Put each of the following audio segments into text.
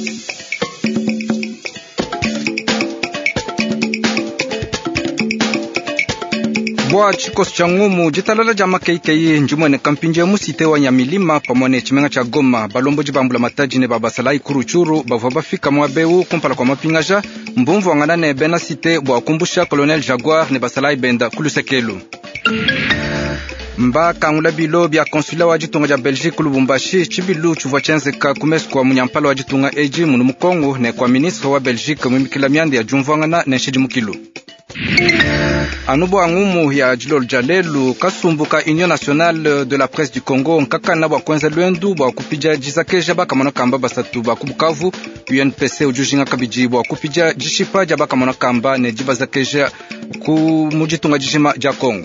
Bwa chikosi cha ngumu jitalala jama keikei njumwene kampinje musite wa Nyamilima pamone chimenga cha Goma balomboji bambula mataji ne babasalai kuruchuru bavwa bafika mwabeu kumpala kwa mapingaja mbumvu wanganane bena site bwa kumbusha Colonel Jaguar ne basalai benda kulusekelu mba kangula bilo bya konsula wa jitunga ja Belgique Lubumbashi chibilu chuvwa chenze ka kumesu kwa munyampala wa jitunga eji munu mukongo ne kwa ministre wa Belgique mwimikila miande ya jumvwangana ne shidi mukilu anubo angumu ya Jilol Jalelu kasumbuka Union Nationale de la Presse du Congo nkaka na bakwenza lwendu bwa kupija jisakeja bakamana kamba basatu bakubukavu UNPC ujujinga kabiji bwa kupija jishipa ja bakamana kamba ne jibazakeja ku mujitunga jishima ja Congo.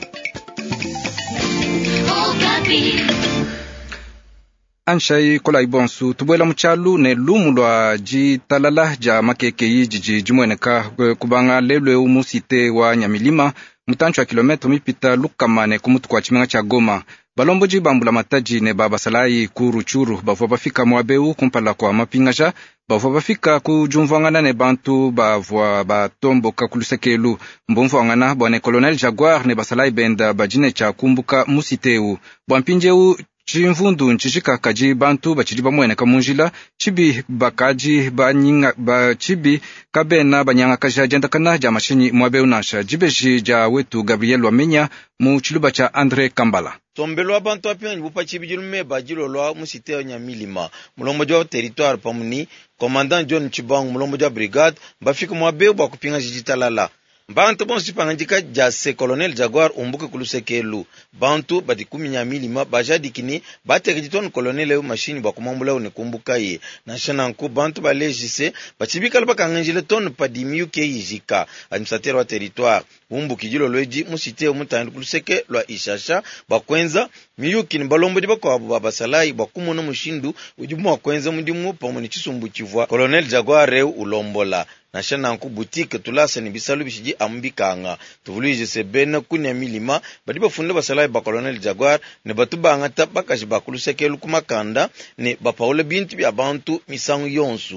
Anshai kola ibonsu tubwela mchalu ne lumu lwa jitalala ja makekei jiji jimweneka kubanga lelwe umusite wa Nyamilima mutanchu wa kilometro mipita lukamane kumutu kwa chimenga cha Goma balomboji bambula mataji ne babasalai kuruchuru bavwa bafika mwabeu kumpala kwa mapingaja bavwa bafika kujumvangana ne bantu bavwa batombo kakulusekelu mbumvu wangana bwane Colonel Jaguar ne basalai benda bajine cha kumbuka musiteu bwampinjeu chimvundu nchishika kaji bantu bachidi bamwene kamunjila chibi bakaji banyinga bachibi kabena banyanga kaja jandakana ja mashini mwabeu nasha jibeji ja wetu Gabriel Wamenya mu chiluba cha Andre Kambala tombelo abantu apya bupa chibijilume bajilo lwa musite wa Nyamilima mulombojo wa territoire pamuni commandant John Chibang mulombojo wa brigade bafika mwabeu bwa kupinga jijitalala bantu bonsi pangandika jase Colonel Jaguar umbuke kulusekelu bantu badikumi Nyamilima bajadikini batekejitoni Colonel eu machine bakumambula unekumbuka ye na shananku bantu balejise bachibikala bakanganjile ton padimiu ke yijika administrateur wa territoire umbuki jilo lweji musite umutandi kuluseke lwa ishasha bakwenza miyuki ni balombo di bakwa babasalai bakumono mushindu ujimu wakwenza mundimu pamoni chisumbu chivwa Colonel Jaguar eu ulombola na shananku boutique tulasa ni bisalu bishiji ambikanga tuvulije sebena kunyamilima badiba funde basalai ba Colonel Jaguar ne batubanga tabakaji bakulusekelu kumakanda ne bapaule bintu bya bantu misangu yonsu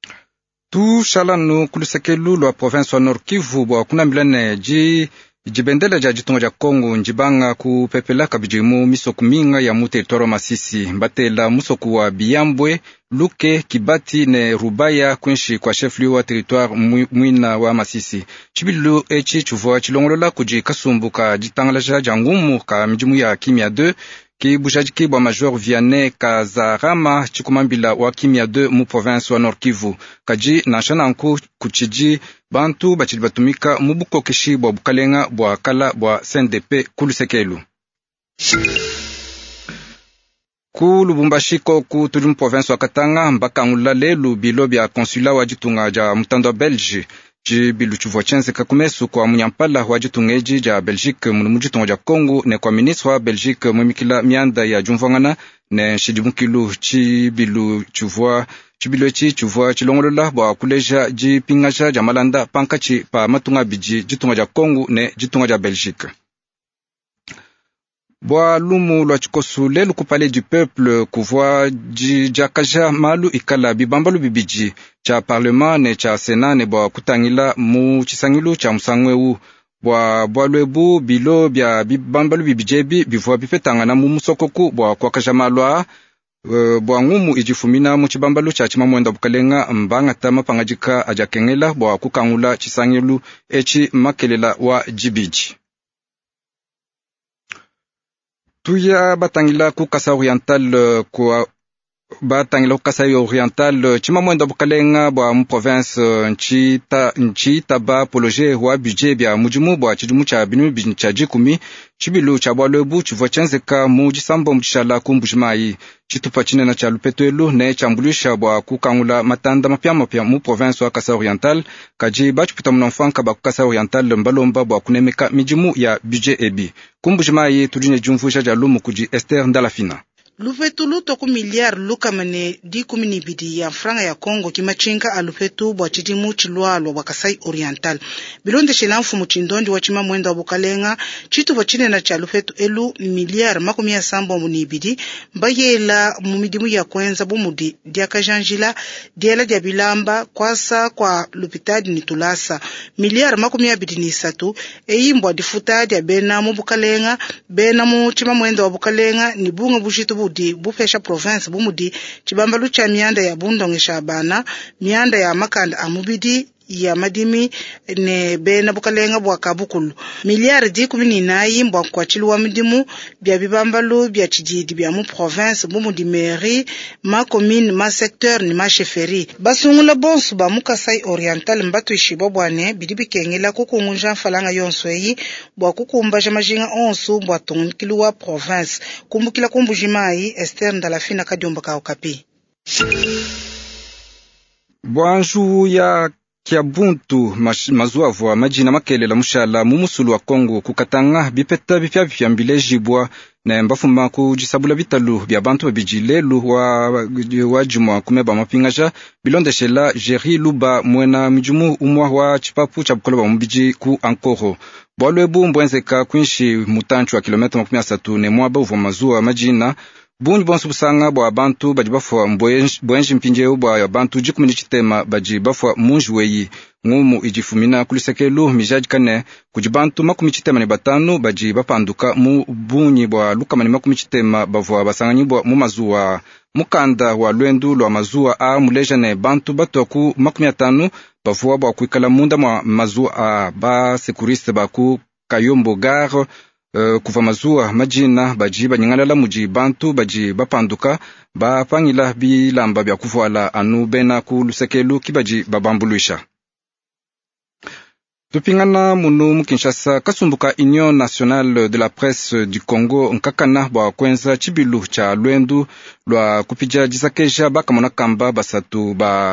tu shalanu kulusekelu lwa province wa Nord Kivu bwa kuna milane jibendele ja jitunga ja Kongo njibanga kupepela kabijimu misoku minga ya territoire Masisi mbatela musoku wa Biyambwe Luke Kibati ne Rubaya kwenshi kwa chef lieu wa territoire mwina wa Masisi chibilu echi chuvwa chilongolola kuji kasumbuka jitangala ja ngumu ka mjimu ya Kimia 2 ki bujajiki bwa Major Vianney Kazarama chikumambila wa Kimia 2 mu province wa Nord Kivu kaji na shananku kuchiji bantu bachili batumika mubuko kishi bwa bukalenga bwa kala bwa CNDP kulusekelu ku Lubumbashi ko ku tulimu province wa Katanga mbaka ngula lelu bilo bya consulat wa jitunga ja mutando Belge jibilu chuvwa chenze kakumesu kwa munyampala wa jitungeji ja Belgique munu jitunga ja Congo ne kwa ministre wa Belgique mwimikila mianda ya jumvangana ne shidimukilu chibilu chuvwa chilongolola bwa kuleja jipingaja ja malanda pankachi pa matunga biji jitunga ja Congo ne jitunga ja Belgique bwa lumu lwa chikosu lelu kupale du peuple kuvwa jakaja malu ikala bibambalu bibiji cha parlement ne cha senat ne bwa kutangila mu chisangilu cha musangweu bwa lwebu bilo bya bibambalu bibijebi bivwa bipetangana mu musokoku bwa kwakaja malwa bwa ngumu ijifumina mu chibambalu cha chimamwenda bukalenga mbanga tama pangajika ajakengela bwa kukangula chisangilu echi makelela wa jibiji tuya batangila ku Kasai Oriental kwa batangila ku Kasai Oriental chimamwenda bukalenga bwa mu province nchi taba projet wa budget bya mujimu bwa chidimu cha binu bincha jikumi chibilu cha bwalebu chivwa chenzeka mu jisambo mchishala kumbujimayi chitupa chinena cha lupetwelu ne chambulisha bwa kukangula matanda mapya mu province wa Kasai Oriental kaji bachupita mnamfanka ba Kasai Oriental mbalomba bwa kunemeka mijimu ya budget ebi kumbujimayi tudine jumfusha ja lumu kuji Esther Ndalafina lufetu lutoku miliar lukamane di kumini bidi ya franga ya Kongo kimachinga alufetu bwa chidimu chilwalwa bwa Kasai Oriental. Bilonde shilamfu muchindondi wachima mwenda wabukalenga chitu wachinena cha alufetu elu miliar makumia sambo munibidi mbayela mumidimu ya kwenza bumudi diakajanjila diela diabilamba kwasa kwa lupitadi nitulasa miliar makumia bidi nisatu eimbwa difuta diabena mubukalenga bena muchima mwenda wabukalenga ni bunga bushitu budi bufesha province bumudi chibambalu cha mianda ya bundongesha bana mianda ya makanda amubidi ya madimi ne bena bukalenga bwa kabukulu miliari di 18 mbwa kwa chiluwa midimu bya bibambalu bya chijidi bya mu province bumudi mairie ma commune ma secteur ni ma chefferie basungula bonsu ba mu Kasai Oriental mbatu ishibo bwane bidibi kengela kukungunja falanga yonsweyi bwa kukumba jamajinga onsu bwa tonkiluwa province kumbukila kumbujimai Esther Ndalafina Kadyomba ka Okapi. Bwanju ya Kiabuntu mazuavwa majina makelela mushala mumusulu wa Kongo kukatanga bipeta bipya byambelejibwa na mbafuma kujisabula bitalu bya bantu babijilelu wa jumwa kumeba mapingaja bilondeshela Jerry Luba mwena mjumu umwa wa chipapu cha bukoloba mbiji ku Ankoro bwalwebu mbwenzeka kwinshi mutanchu wa kilomita 13 ne mwaba uva mazua majina bunyi bonsu busanga bwa bantu baji bafwa mbwenji mpinjeo bwa bantu jikumini chitema baji bafwa munji weyi ngumu ijifumina kulisekelu mijaji kane kujibantu makumi chitema ni batanu baji bapanduka mu bunyi bwa lukamani makumi chitema bavwa basanganyi bwa mu mazuwa mukanda wa lwendu lwa mazuwa a muleja ne bantu batoku makumi atanu bavwa bwa kuikala munda mwa mazuwa ba sekuriste baku Kayombo Gare kuva mazuwa majina baji banyangala muji bantu baji bapanduka bapangila bilamba bya kuvala anu bena ku lusekelu kibaji babambuluisha. Tupingana munu mukinshasa kasumbuka Union Nationale de la Presse du Congo nkakana bwa kwenza chibilu cha lwendu lwa kupija jisakeja bakamona kamba basatu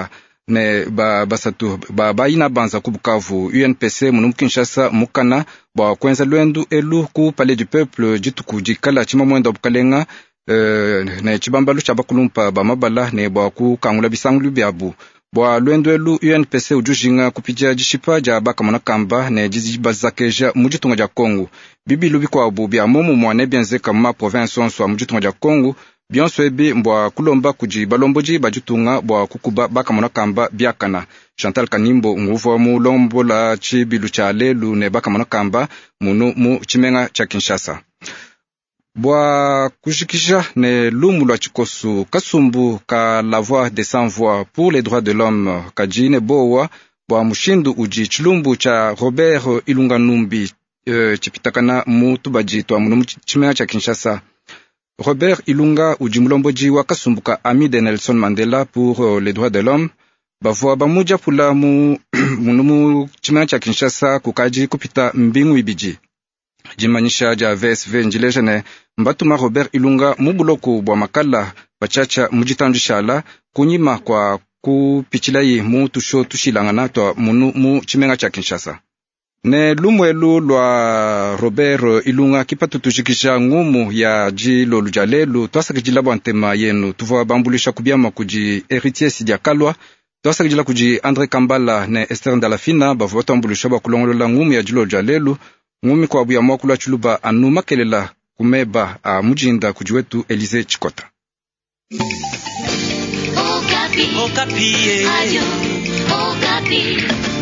baina banza ku Bukavu. UNPC munu mukinshasa mukana bwa kwenza lwendu elu ku Palais du Peuple jituku jikala chima mwenda bukalenga na chibambalu cha bakulumpa ba mabala ne bwa ku kangula bisangulu byabu bwa lwendu elu UNPC ujujinga kupija jishipa ja bakamona kamba ne jizibazakeja mujitunga ja Kongo bibilu bikwabu bya momu mwane bienzeka ma province onso mujitunga ja Kongo bionso ebi mbwa kulomba kuji balomboji bajutunga bwa kukuba bakamona kamba biakana. Chantal Kanimbo nguvu mu lombo la chibilu cha lelu ne bakamona kamba munu mu chimenga cha Kinshasa bwa kujikisha ne lumu lwa chikosu kasumbu ka la voix des sans voix pour les droits de l'homme kajine bowa bwa mushindu uji chilumbu cha Robert Ilunga Numbi chipitakana mu tubaji twa munu chimenga cha Kinshasa. Robert Ilunga ujimulomboji wa kasumbuka ami de Nelson Mandela pour les droits de l'homme bavwa bamuja pula mu chimana cha Kinshasa kukaji kupita mbingu ibiji jimanyisha ja VSV njilejene mbatuma Robert Ilunga mubuloko bwa makala bachacha mujitanjishala kunyima kwa kupichilayi mu tusho tushilangana twa munu mu chimenga cha Kinshasa ne lumwelu lwa Robert Ilunga kipatu tujikisha ngumu ya jilo lujalelu twasakijila bwantema yenu tuva bambulisha kubyama kuji Héritier Sidia Kalwa twasakijila kuji André Kambala ne Esther Ndalafina bavu batambulisha bakulongolola ngumu ya jilo lujalelu ngumi kwa buya mwakula chuluba anu makelela kumeba mujinda kuji wetu Elize Chikota. Okapi. Okapi.